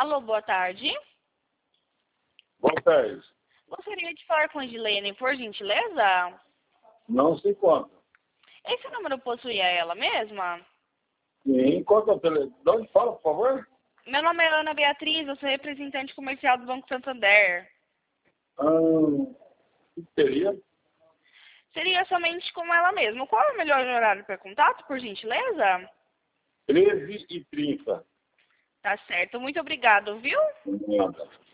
Alô, boa tarde. Boa tarde. Gostaria de falar com a Edilene, por gentileza? Não se encontra. Esse número possui a ela mesma? Sim, qual que é o telefone? De onde fala, por favor? Meu nome é Ana Beatriz, eu sou representante comercial do Banco Santander. O que seria? Seria somente com ela mesma. Qual é o melhor horário para contato, por gentileza? 13h30. Tá certo, muito obrigado, viu? Nada.